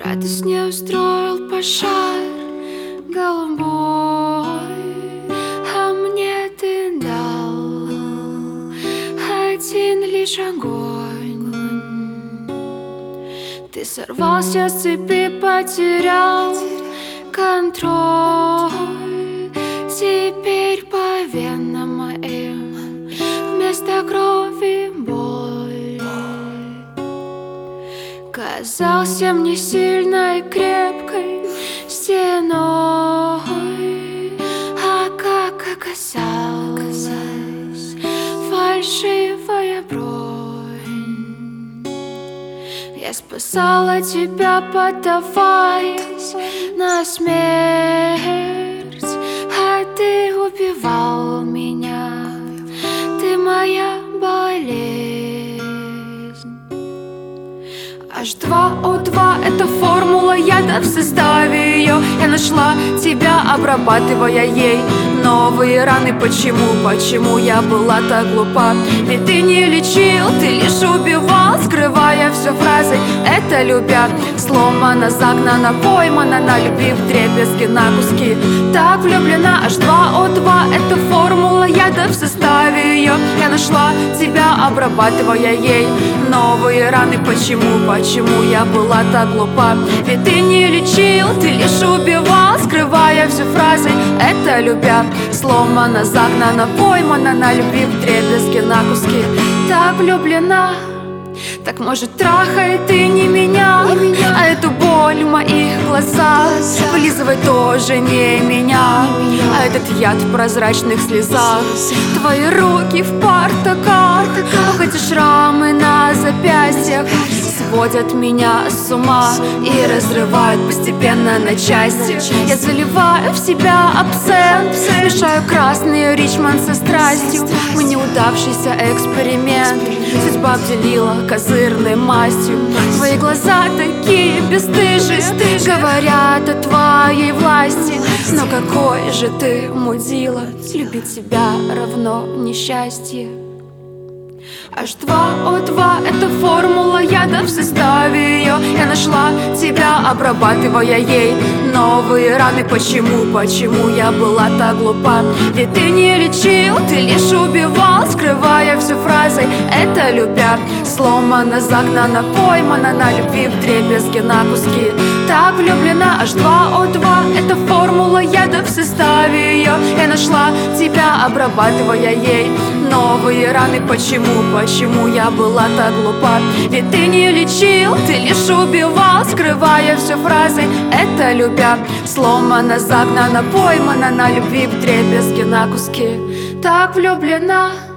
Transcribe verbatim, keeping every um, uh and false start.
Радость не устроил пожар голубой, а мне ты дал один лишь огонь. Ты сорвался с цепи, потерял контроль. Теперь по венам моим вместо крови боль. Казался мне сильной, крепкой стеной, а как оказалось, фальшивая бронь. Я спасала тебя, поддаваясь на смерть, а ты убивал меня, ты моя болезнь. эйч два о два — это формула яда, в составе ее я нашла тебя, обрабатывая ей новые раны. Почему, почему я была так глупа? Ведь ты не лечил, ты лишь убивал, скрывая все фразой «это любя». Сломана, загнана, поймана на любви вдребезги, на куски. Так влюблена, эйч два о два — это формула яда, в составе ее я нашла тебя, обрабатывая ей новые раны. Почему, почему я была так глупа? Ведь ты не лечил, ты лишь убивал, скрывая все фразой «это любя». Сломана, загнана, поймана на любви вдребезги, на куски. Так влюблена. Так может, трахай ты не меня, не меня, а эту боль в моих глазах вылизывай тоже не меня, не меня, а этот яд в прозрачных слезах. Твои руки в партаках, ох, эти шрамы на запястьях сводят меня с ума и разрывают постепенно на части. Я заливаю в себя абсент, мешаю красный Ричмонд со страстью. Мы неудавшийся эксперимент, судьба обделила козырной мастью. Твои глаза такие бесстыжие, говорят о твоей власти. Но какой же ты мудила, любить себя равно несчастье. эйч два о два — это формула яда, в составе ее я нашла тебя, обрабатывая ей новые раны. Почему, почему я была так глупа? Ведь ты не лечил, ты лишь убивал, скрывая все фразой «это любя». Сломана, загнана, поймана на любви вдребезги, на куски. Так влюблена, эйч два о два — это формула яда, в составе ее я нашла тебя, обрабатывая ей новые раны. Почему, почему я была так глупа? Ведь ты не лечил, ты лишь убивал, скрывая все фразой «это любя». Сломана, загнана, поймана на любви вдребезги, на куски. Так влюблена.